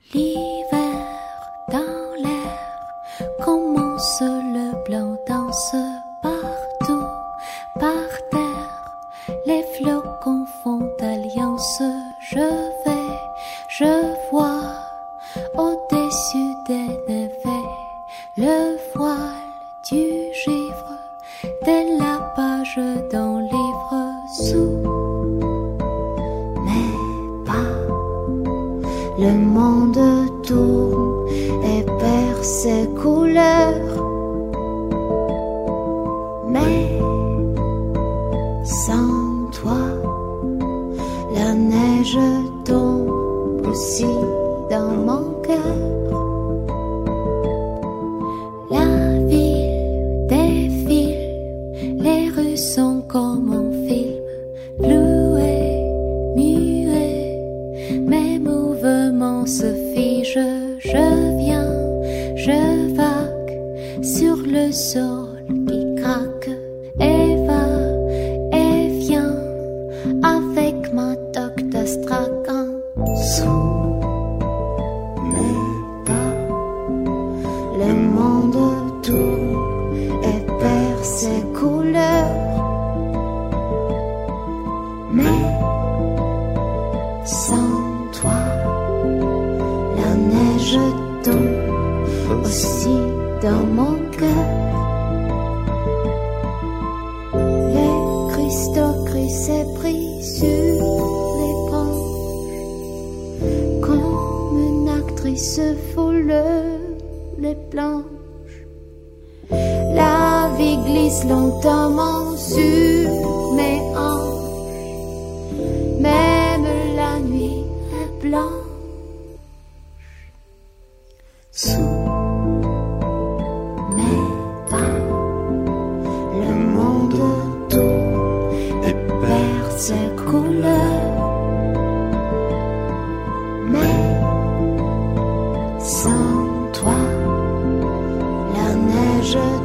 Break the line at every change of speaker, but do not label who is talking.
L'hiver dans l'air commence, le blanc danse partout, par terre. Les flocons font alliance. Je vois au-dessus des navets le voile du givre, dès la page d'un livre sous mes pas. Le monde tourne et perd ses couleurs, mais sans toi, la neige tombe aussi dans mon cœur. La ville défile, les rues sont comme un film, floués, muets, mes mouvements se figent. Je viens, je vague sur le sol qui craque et va et vient avec ma toque d'astracan. Sous mes pas, le monde tourne et perd ses couleurs, mais sans toi, la neige tombe aussi dans mon cœur. Les cristaux gris s'est pris sur les branches, comme une actrice foule les planches. La vie glisse lentement sur mes hanches, même la nuit est blanche. Sous mes pas, le monde tourne et perd ses couleurs, mais sans toi, la neige